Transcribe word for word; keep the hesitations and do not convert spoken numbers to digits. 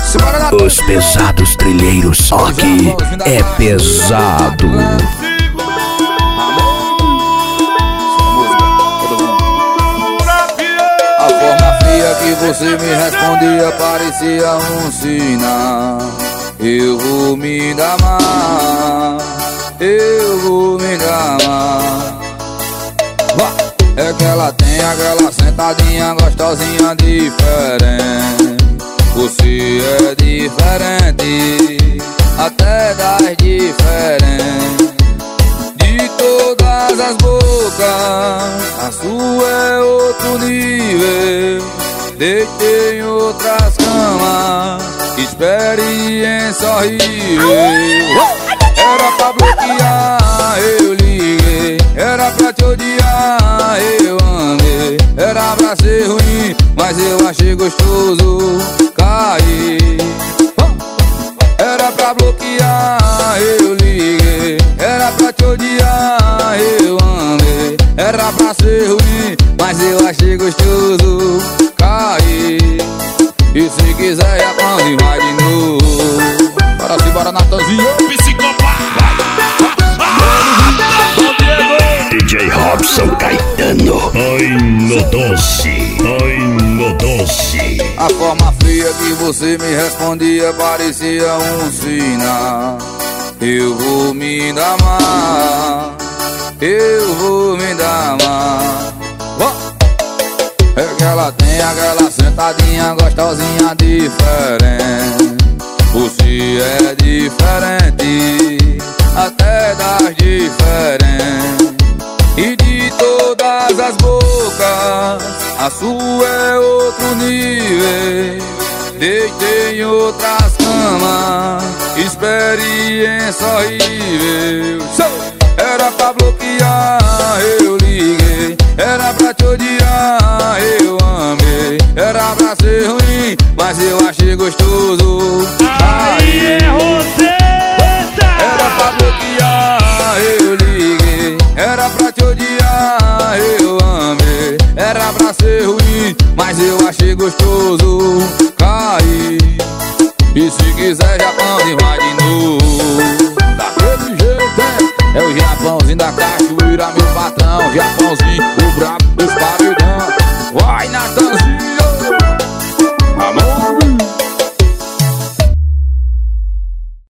Os pesados trilheiros, aqui é pesado. A forma fria que você me respondia parecia um sinal. Eu vou me dar mal, eu vou me dar mal. É que ela tem aquela sentadinha gostosinha diferente. Você é diferente, até das diferentes. De todas as bocas, a sua é outro nível. Deitei em outras camas, experiência horrível. Era pra bloquear, eu liguei. Era pra te odiar, eu amei. Era pra ser ruim, mas eu achei gostoso cair. Era pra bloquear, eu liguei. Era pra te odiar, eu amei. Era pra ser ruim, mas eu achei gostoso cair. E se quiser já pode vai de novo. Bora se bora, Natanzinho. D J Robson Caetano. Ai no doce, ai no doce. A forma fria que você me respondia parecia um sinal. Eu vou me dar mal, eu vou me dar mal. É que ela tem aquela sentadinha gostosinha diferente. Você é diferente, até das diferentes. E de todas as bocas, a sua é outro nível. Deitei em outras camas, experiência horrível. Era pra bloquear, eu liguei. Era pra te odiar, eu amei. Era pra ser ruim, mas eu achei gostoso. Aí é você. Era pra bloquear, eu liguei. Era pra te odiar, eu amei. Era pra ser ruim, mas eu achei gostoso cair. E se quiser já pode vai de novo.